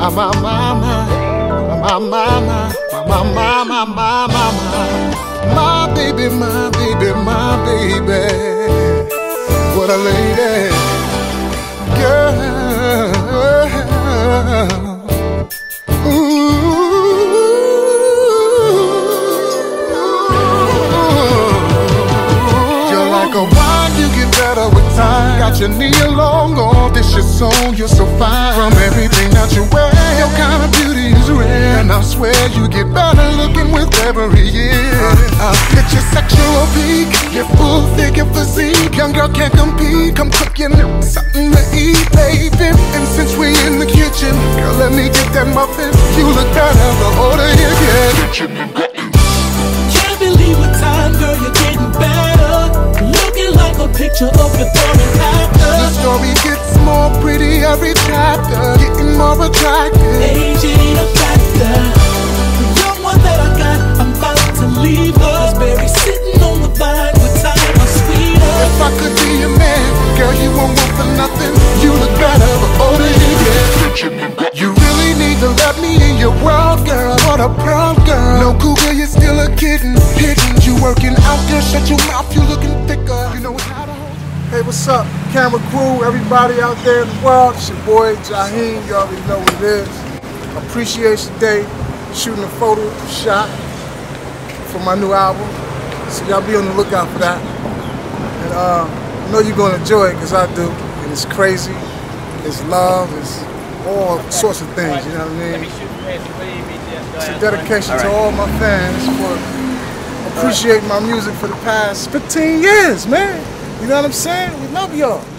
My baby, my baby, my baby. What a lady, girl. You're like a wine, you get better with time. Got your knee along, oh, this your song, you're so fine. From everything that you wear, your kind of beauty is rare. And I swear you get better looking with every year. Get your sexual peak, your full figure physique. Young girl can't compete, come cook you something to eat, baby. And since we in the kitchen, girl, let me get that muffin. You look better the older you get. Can't believe what time, girl, you're getting better. Looking like a picture of your daughter after. The story gets more pretty every chapter, getting more attractive. Age ain't a factor. The young one that I got, I'm about to leave her. Berry sitting on the vine with time or sweeter. If I could be your man, girl, you won't want for nothing. You look better the older you get. You really need to let me in your world, girl. What a proud girl. No cougar, you're still a kitten. Hidden, you working out, girl. Shut your mouth, you looking thicker. You know how to hold. Hey, what's up, camera crew, everybody out there in the world? It's your boy Jaheem. You already know what it is. Appreciation Day, shooting a photo shot for my new album. So y'all be on the lookout for that. And I know you're gonna enjoy it, because I do. And it's crazy, it's love, it's all sorts of things, you know what I mean? It's a dedication to all my fans for appreciating my music for the past 15 years, man. You know what I'm saying? We love y'all.